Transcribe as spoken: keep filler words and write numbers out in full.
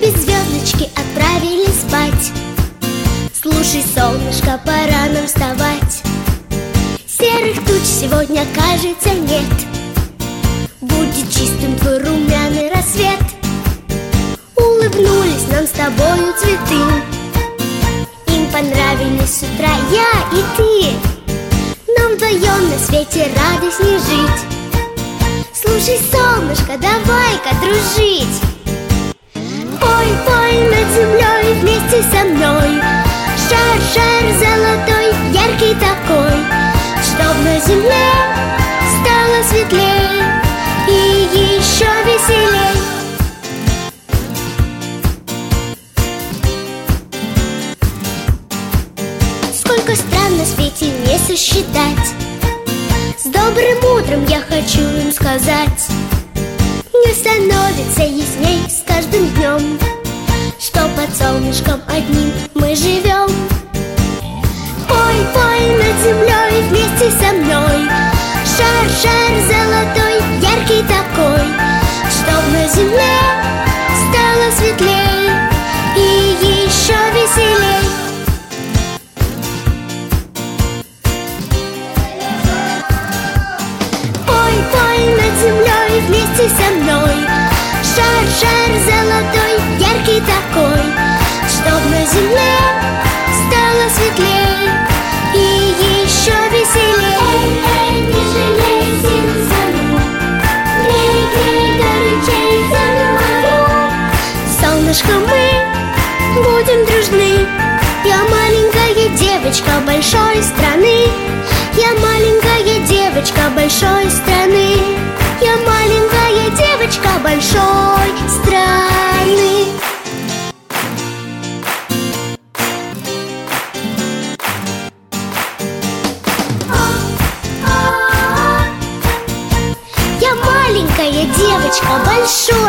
небе звездочки отправились спать. Слушай, солнышко, пора нам вставать. Серых туч сегодня, кажется, нет. Будет чистым твой румяный рассвет. Улыбнулись нам с тобою цветы. Им понравились с утра я и ты. Нам вдвоем на свете радостней жить. Слушай, солнышко, давай-ка дружить. Пой, пой над землей вместе со мной. Шар, шар золотой, яркий такой, чтоб на земле стало светлее и еще веселей. Сколько стран на свете не сосчитать. С добрым утром я хочу им сказать. Мне становится ясней с каждым днем, что под солнышком одним мы живем. Пой, пой над землей вместе со мной. Шар, шар золотой, яркий такой, чтоб на земле стало светлее и еще веселей. Пой, пой над землей вместе со мной. Шар, шар золотой, яркий такой, чтоб на земле стало светлее и еще веселей. Эй, эй, не жалей сил землю, грей, грей горячей землю. Солнышко, мы будем дружны. Я маленькая девочка большой страны. Я маленькая девочка большой страны. Я маленькая девочка большой страны. Я маленькая девочка большой